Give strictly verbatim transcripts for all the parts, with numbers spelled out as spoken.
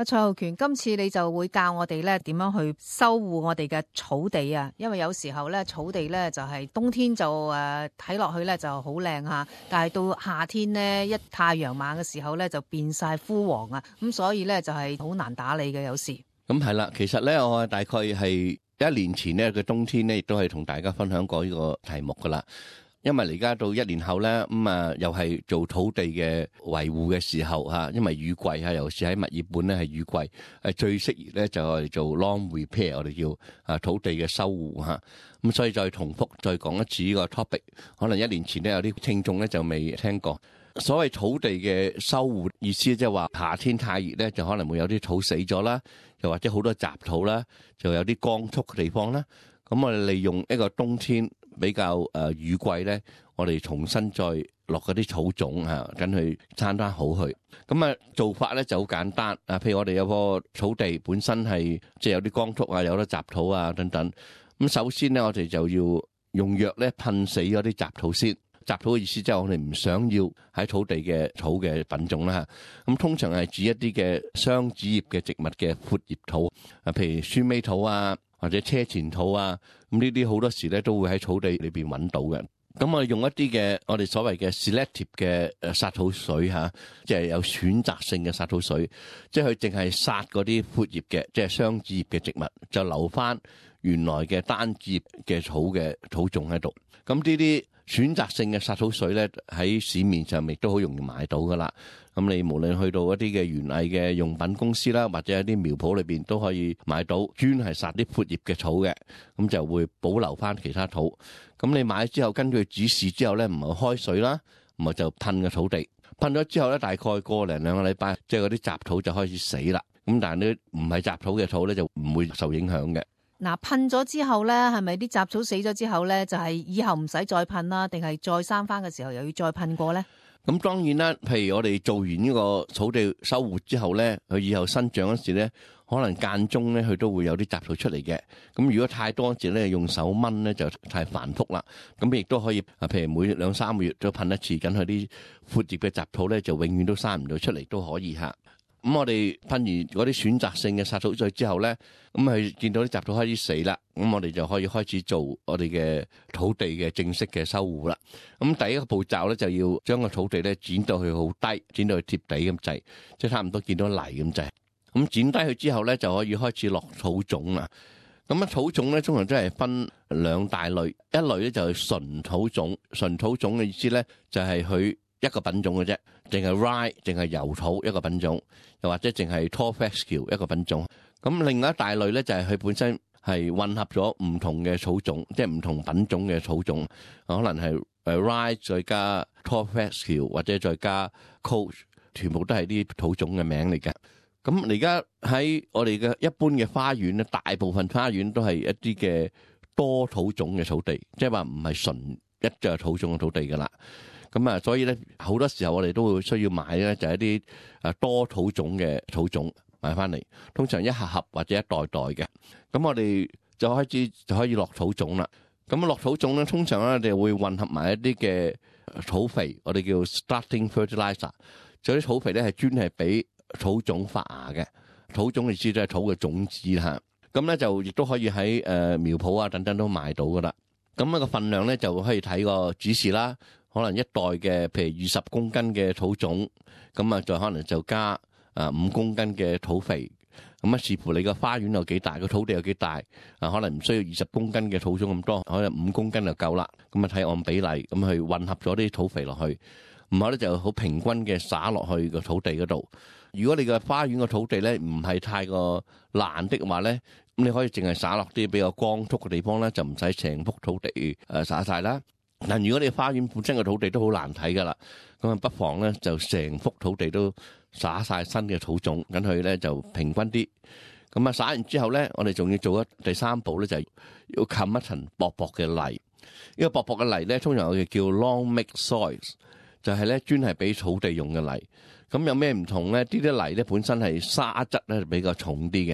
阿蔡浩權，今次你就會教我哋咧點樣去修護我哋嘅草地啊，因為有時候咧草地咧就係冬天就誒睇落去咧就好靚吓，但係到夏天呢，一太陽猛嘅時候咧就變晒枯黃啊，咁所以咧就係好難打理嘅有時。 咁係啦，其實咧我大概係一年前呢個冬天咧，亦都係同大家分享過呢個題目噶啦。因為而家到一年後咧，咁啊又係做土地嘅維護嘅時候嚇，因為雨季嚇，尤其是喺墨爾本咧係雨季，係最適宜咧就係做 lawn repair，我哋叫啊土地嘅修護嚇。咁所以再重複再講一次呢個 topic，可能一年前咧有啲聽眾咧就未聽過。所謂土地嘅修護意思，即係話夏天太熱咧，就可能會有啲草死咗啦，又或者好多雜土啦，就有啲光禿嘅地方啦。咁我哋利用一個冬天比較誒雨季咧，我哋重新再落嗰啲草種嚇，跟佢撐翻好佢。咁啊做法咧就好簡單啊，譬如我哋有個草地本身係即係有啲光禿啊，有啲雜土啊等等。咁首先咧，我哋就要用藥咧噴死嗰啲雜土先。雜土嘅意思即係我哋唔想要喺土地嘅草嘅品種啦嚇。咁通常係指一啲嘅雙子葉嘅植物嘅闊葉土啊，譬如酸尾土啊，或者車前土啊，咁呢啲好多時咧都會喺草地裏邊揾到嘅。咁我哋用一啲嘅我哋所謂嘅 selective 嘅誒殺土水嚇，即係有選擇性嘅殺土水，即係佢淨係殺嗰啲闊葉嘅，即係雙子葉嘅植物，就留翻原來嘅單子葉嘅草嘅土種喺度。咁呢啲選擇性嘅殺土水咧，喺市面上亦都好容易買到噶啦。咁你無論去到一啲嘅園藝嘅用品公司啦，或者一啲苗圃裏邊都可以買到，專係殺啲闊葉嘅草嘅，咁就會保留翻其他土。咁你買之後，根據指示之後咧，唔係開水啦，唔係就噴個土地，噴咗之後咧，大概個零兩個禮拜，即係嗰啲雜土就開始死啦。咁但係呢唔係雜土嘅土咧，就唔會受影響嘅。 嗱，噴咗之後咧，係咪啲雜草死咗之後咧，就係以後唔使再噴啦？定係再生翻嘅時候又要再噴過咧？ 咁當然啦，譬如我哋做完呢個草地修護之後咧，佢以後生長嗰時咧，可能間中咧佢都會有啲雜草出嚟嘅。咁如果太多時咧，用手掹咧就太繁複啦。咁亦都可以啊，譬如每兩三個月都噴一次，緊佢啲闊葉嘅雜草咧就永遠都生唔到出嚟都可以嚇。咁我哋噴完嗰啲選擇性嘅殺土水之後咧，咁佢見到啲雜土開始死啦，咁我哋就可以開始做我哋嘅土地嘅正式嘅修護啦。咁第一個步驟咧就要將個土地咧剪到佢好低，剪到佢貼地咁滯，即係差唔多見到泥咁滯。咁剪低佢之後咧就可以開始落草種啦。咁啊草種咧通常都係分兩大類，一類咧就係純土種，純土種嘅意思咧就係佢一個品種嘅啫，淨係 rye，淨係油土一個品種，又或者淨係 tall fescue 一個品種。咁另外一大類咧就係佢本身係混合咗唔同嘅草種，即係唔同品種嘅草種，可能係誒 rye 再加 tall fescue 或者再加 coach， 全部都係啲土種嘅名嚟嘅。咁而家喺我哋嘅一般嘅花園咧，大部分花園都係一啲嘅多土種嘅草地，即係話唔係純一隻土種嘅土地噶啦。咁啊，所以咧好多時候我哋都會需要買咧，就係一啲誒多土種嘅土種買翻嚟，通常一盒盒或者一袋袋嘅。咁我哋就開始就可以落土種啦。咁落土種咧，通常咧我哋會混合埋一啲嘅土肥，我哋叫 starting fertilizer。就啲土肥咧係專係俾土種發芽嘅，土種嘅意思都係土嘅種子嚇。咁咧就亦都可以喺誒苗圃啊等等都買到噶啦。咁一個份量咧就可以睇個指示啦。可能一袋嘅，譬如二十公斤嘅土種，咁啊，再可能就加啊五公斤嘅土肥，咁啊視乎你個花園有幾大，個土地有幾大，啊可能唔需要二十公斤嘅土種咁多，可能五公斤就夠啦。咁啊睇按比例，咁去混合咗啲土肥落去，唔好咧就好平均嘅灑落去個土地嗰度。如果你個花園個土地咧唔係太過爛的話咧，咁你可以淨係灑落啲比較光禿嘅地方咧，就唔使成幅土地誒灑晒啦。但如果你花園本身嘅土地都好難睇噶啦，咁啊不妨咧就成幅土地都灑晒新嘅土種，咁佢咧就平均啲。咁啊灑完之後咧，我哋仲要做一第三步咧，就係要冚一層薄薄嘅泥。呢個薄薄嘅泥咧，通常我哋叫 long mix soils， 就係咧專係俾土地用嘅泥。咁有咩唔同咧？呢啲泥咧本身係沙質咧比較重啲嘅，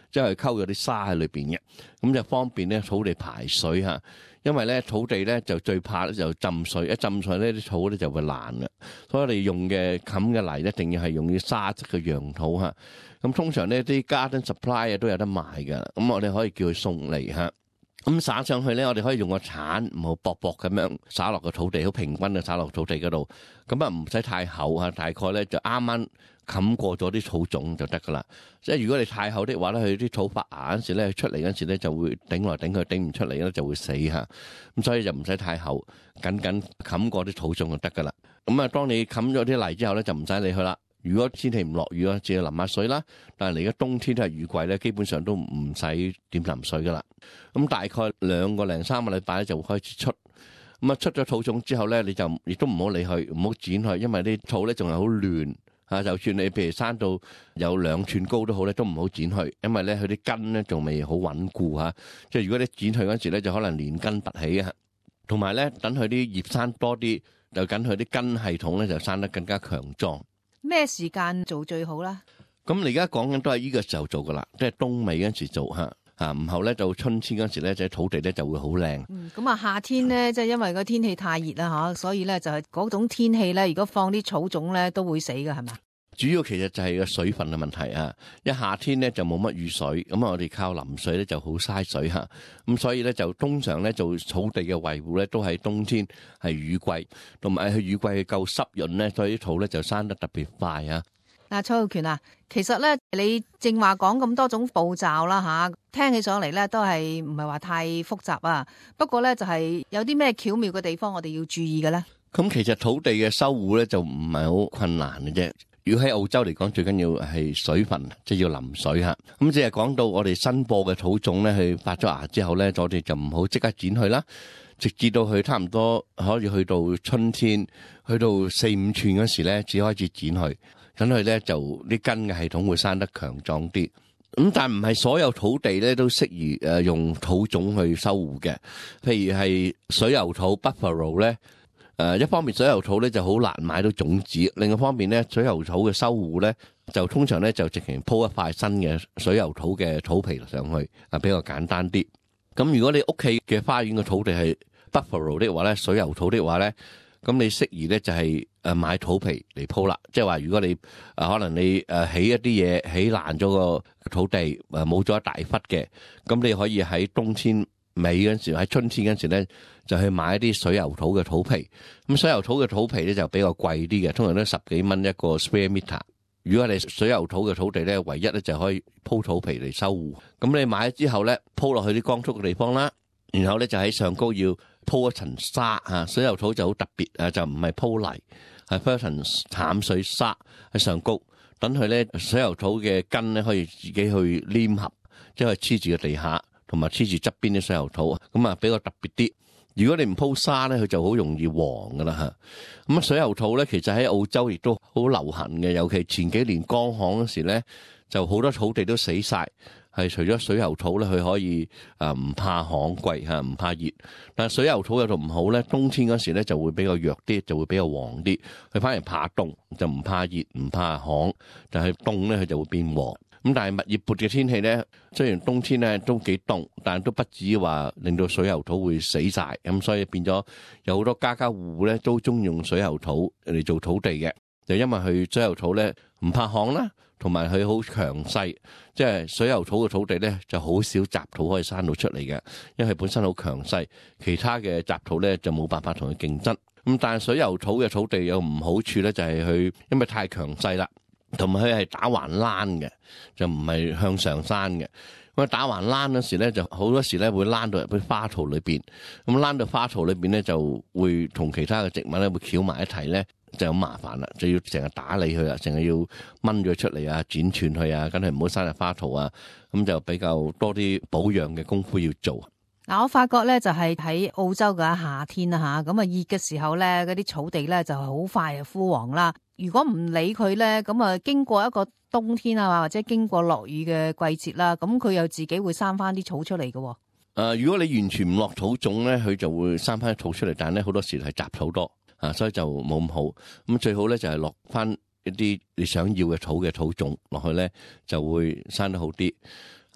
即係溝咗啲沙喺裏邊嘅，咁就方便咧草地排水嚇。因為咧草地咧就最怕咧就浸水，一浸水咧啲草咧就會爛嘅，所以我哋用嘅冚嘅泥一定要係用啲沙質嘅楊土嚇。咁通常呢啲 garden supply 啊都有得賣㗎，咁我哋可以叫佢送嚟嚇。咁灑上去咧，我哋可以用個鏟，唔好薄薄咁樣灑落個土地，好平均嘅灑落土地嗰度。咁啊唔使太厚嚇，大概咧就啱啱冚過咗啲草種就得噶啦。即係如果你太厚的話咧，佢啲草發芽嗰時咧，出嚟嗰時咧就會頂來頂去，頂唔出嚟咧就會死嚇。咁所以就唔使太厚，緊緊冚過啲草種就得噶啦。咁啊，當你冚咗啲泥之後咧，就唔使理佢啦。如果天氣唔落雨啊，只係淋下水啦。但係嚟緊冬天都係雨季咧，基本上都唔使點淋水噶啦。咁大概兩個零三個禮拜咧就會開始出。咁啊出咗草種之後咧，你就亦都唔好理佢，唔好剪佢，因為啲草咧仲係好亂嚇。就算你譬如生到有兩寸高都好咧，都唔好剪佢，因為咧佢啲根咧仲未好穩固嚇。即係如果你剪佢嗰時咧，就可能連根拔起啊。同埋咧，等佢啲葉生多啲，就緊佢啲根系統咧就生得更加強壯。 咩時間做最好啦？ 咁你而家講緊都係呢個時候做噶啦，即係冬尾嗰陣時做嚇，啊唔後咧到春天嗰陣時咧，即係土地咧就會好靚。 嗯，咁啊夏天咧，即係因為個天氣太熱啦嚇，所以咧就係嗰種天氣咧，如果放啲草種咧都會死㗎，係嘛？ 主要其實就係個水分嘅問題啊！一夏天咧就冇乜雨水，咁啊我哋靠淋水咧就好嘥水嚇，咁所以咧就通常咧做草地嘅維護咧都係冬天係雨季，同埋佢雨季夠濕潤咧，所以啲草咧就生得特別快啊！ 嗱，蔡浩權啊，其實咧你正話講咁多種步驟啦嚇，聽起上嚟咧都係唔係話太複雜啊？不過咧就係有啲咩巧妙嘅地方，我哋要注意嘅咧。 咁其實土地嘅修護咧就唔係好困難嘅啫。如果喺澳洲嚟講，最緊要係水分，即係要淋水嚇。咁即係講到我哋新播嘅草種咧，佢發咗芽之後咧，我哋就唔好即刻剪佢啦，直至到佢差唔多可以去到春天，去到四五寸嗰時咧，只開始剪佢，等佢咧就啲根嘅系統會生得強壯啲。咁但唔係所有土地咧都適宜誒用土種去修護嘅，譬如係水牛土 Buffalo 咧。誒一方面水牛土咧就好難買到種子，另一方面咧水牛土嘅修護咧就通常咧就直情鋪一塊新嘅水牛土嘅土皮上去，啊比較簡單啲。咁如果你屋企嘅花園嘅土地係 Buffalo 的話咧，水牛土的話咧，咁你適宜咧就係誒買土皮嚟鋪啦。即係話如果你誒可能你誒起一啲嘢起爛咗個土地，誒冇咗一大忽嘅，咁你可以喺冬天尾嗰陣時，喺春天嗰陣時咧，就去買一啲水牛土嘅土皮。咁水牛土嘅土皮咧就比較貴啲嘅，通常都十幾蚊一個 square meter。如果你水牛土嘅土地咧，唯一咧就可以鋪土皮嚟修護。咁你買咗之後咧，鋪落去啲光禿嘅地方啦，然後咧就喺上高要鋪一層沙嚇。水牛土就好特別啊，就唔係鋪泥，係鋪一層淡水沙喺上高，等佢咧水牛土嘅根咧可以自己去黏合，即係黐住個地下。同埋黐住側邊啲水牛土，咁啊比較特別啲。如果你唔鋪沙咧，佢就好容易黃噶啦嚇。咁啊水牛土咧，其實喺澳洲亦都好流行嘅，尤其前幾年乾旱嗰時咧，就好多草地都死晒。係除咗水牛土咧，佢可以啊唔怕旱季嚇，唔怕熱。但係水牛土有度唔好咧，冬天嗰時咧就會比較弱啲，就會比較黃啲。佢反而怕凍，就唔怕熱，唔怕旱，但係凍咧佢就會變黃。咁但係蜜月缽嘅天氣咧，雖然冬天咧都幾凍，但係都不至於話令到水牛土會死晒。咁所以變咗有好多家家戶戶咧都中意用水牛土嚟做土地嘅，就因為佢水牛土咧唔怕旱啦，同埋佢好強勢，即係水牛土嘅土地咧就好少雜土可以生到出嚟嘅，因為佢本身好強勢，其他嘅雜土咧就冇辦法同佢競爭。咁但係水牛土嘅土地有唔好處咧，就係佢因為太強勢啦。同埋佢係打橫欄嘅，就唔係向上山嘅。咁打橫欄嗰時咧，就好多時咧會欄到入啲花槽裏邊。咁欄到花槽裏邊咧，就會同其他嘅植物咧會翹埋一齊咧，就好麻煩啦。就要成日打理佢啊，成日要掹咗出嚟啊，剪斷佢啊，梗係唔好生入花槽啊。咁就比較多啲保養嘅功夫要做。 嗱，我發覺咧就係喺澳洲嘅夏天啦吓，咁啊熱嘅時候咧，嗰啲草地咧就好快就枯黃啦。如果唔理佢咧，咁啊經過一個冬天啊，或者經過落雨嘅季節啦，咁佢又自己會生翻啲草出嚟嘅。誒、 呃，如果你完全唔落土種咧，佢就會生翻啲草出嚟，但係咧好多時係雜草多啊，所以就冇咁好。咁最好咧就係落翻一啲你想要嘅草嘅土種落去咧，就會生得好啲。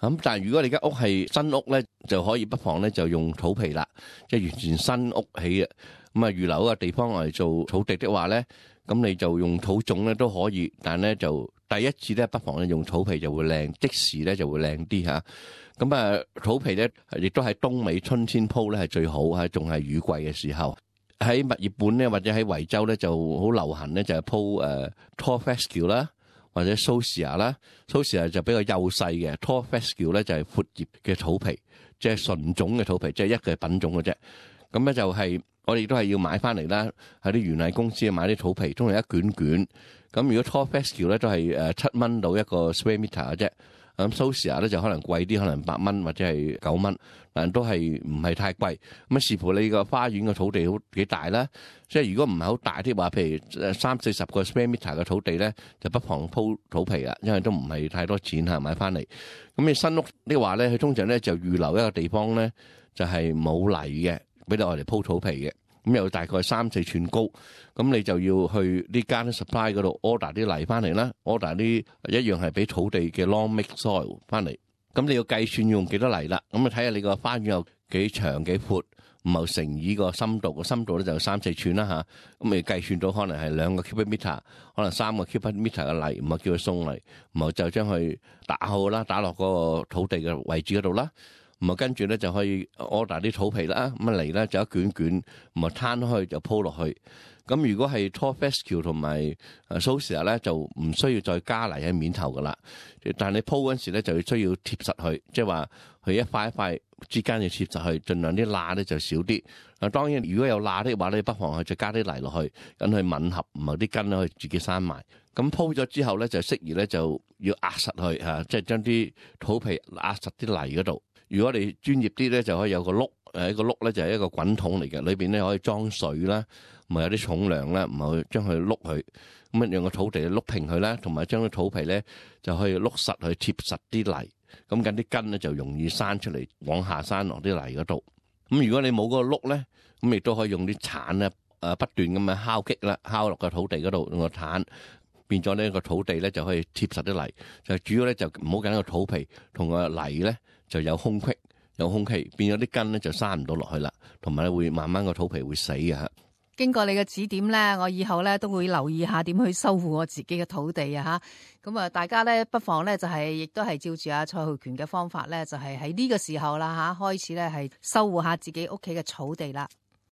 咁但係如果你間屋係新屋咧，就可以不妨咧就用土皮啦，即係完全新屋起嘅。咁啊預留一個地方嚟做草地的話咧，咁你就用土種咧都可以，但係咧就第一次咧不妨咧用土皮就會靚，即時咧就會靚啲嚇。咁啊土皮咧亦都喺東美春天鋪咧係最好嚇，仲係雨季嘅時候。喺墨爾本咧或者喺維州咧就好流行咧就係鋪誒 Tall Fescue 啦。或者 Zoysia 啦 ，Zoysia 就比較幼細嘅 ，Tall Fescue 咧就係闊葉嘅土皮，即係純種嘅土皮，即係一個品種嘅啫。咁咧就係我哋都係要買翻嚟啦，喺啲園藝公司買啲土皮，通常一卷卷。咁如果 Tall Fescue 咧都係誒七蚊到一個 square meter 嘅啫。咁 Zoysia 咧就可能貴啲，可能八蚊或者係九蚊，但都係唔係太貴。咁啊視乎你個花園嘅土地好幾大啦。即係如果唔係好大啲話，譬如三四十個 square meter 嘅土地咧，就不妨鋪土皮啦，因為都唔係太多錢嚇買翻嚟。咁你新屋的話咧，佢通常咧就預留一個地方咧，就係冇泥嘅，俾你愛嚟鋪土皮嘅。咁有大概三四寸高，咁你就要去呢間 supply 嗰度 order 啲泥翻嚟啦 ，order 啲一樣係俾土地嘅 long mix soil 翻嚟。咁你要計算用幾多泥啦，咁啊睇下你個花園有幾長幾闊，唔係乘以個深度，個深度咧就三四寸啦吓，咁你計算到可能係兩個 cubic meter，可能三個 cubic meter 嘅泥，唔係叫佢鬆泥，唔係就將佢打好啦，打落嗰個土地嘅位置嗰度啦。咁啊，跟住咧就可以 order 啲土皮啦，咁啊嚟咧就一卷卷，咁啊攤開去就鋪落去。咁如果係 Tall Fescue 同埋誒 Zoysia 咧，就唔需要再加泥喺面頭噶啦。但係你鋪嗰陣時咧，就要需要貼實佢，即係話佢一塊一塊之間要貼實佢，盡量啲罅咧就少啲。啊，當然如果有罅的話咧，不妨去再加啲泥落去，等佢吻合，唔係啲根咧可以自己生埋。咁鋪咗之後咧，就適宜咧就要壓實佢嚇，即係將啲土皮壓實啲泥嗰度。如果你專業啲咧，就可以有個碌，誒一個碌咧就係一個滾筒嚟嘅，裏邊咧可以裝水啦，唔係有啲重量啦，唔係將佢碌佢，咁啊讓個土地碌平佢啦，同埋將啲土皮咧就可以碌實去貼實啲泥，咁緊啲根咧就容易生出嚟，往下生落啲泥嗰度。咁如果你冇嗰個碌咧，咁亦都可以用啲鏟咧，誒不斷咁樣敲擊啦，敲落個土地嗰度用個鏟。變咗呢個土地咧就可以貼實啲泥，就主要咧就唔好緊個土皮同個泥咧就有空隙，有空隙變咗啲根咧就生唔到落去啦，同埋咧會慢慢個土皮會死嘅吓。 經過你嘅指點咧，我以後咧都會留意下點去修護我自己嘅土地啊吓。咁啊，大家咧不妨咧就係亦都係照住阿蔡浩權嘅方法咧，就係喺呢個時候啦吓，開始咧係修護下自己屋企嘅草地啦。